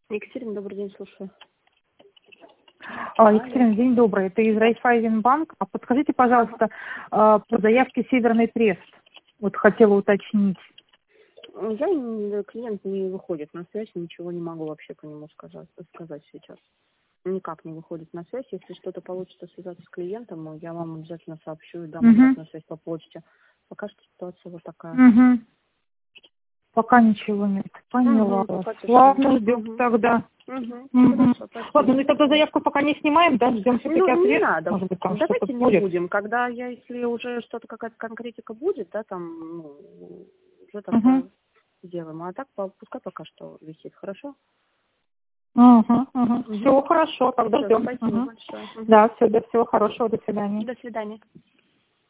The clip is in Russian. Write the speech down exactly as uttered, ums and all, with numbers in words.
Екатерина, добрый день, слушаю. А, Екатерина, день добрый. Это из Райффайзенбанк. А подскажите, пожалуйста, по заявке «Северный Трест». Вот хотела уточнить. Я, не- клиент не выходит на связь, ничего не могу вообще по нему сказать, сказать сейчас. Никак не выходит на связь. Если что-то получится связаться с клиентом, я вам обязательно сообщу и дам Угу. обратную связь по почте. Пока что ситуация вот такая. Угу. Пока ничего нет. Поняла Угу, вас. пока тишина. Ладно, ждем Угу. тогда. Угу. Угу. Хорошо, спасибо. Ладно, ну и тогда заявку пока не снимаем, да? Ждем все-таки Ну, не ответ. надо. Может быть, там Давайте что-то не будет. будем. Когда я, если уже что-то, какая-то конкретика будет, да, там, ну, уже тогда Угу. сделаем. А так, по- пускай пока что висит. Хорошо? Угу, угу. Угу. Все хорошо, тогда Все, ждем. спасибо Угу. большое. Угу. Да, все, до всего хорошего, до свидания. До свидания.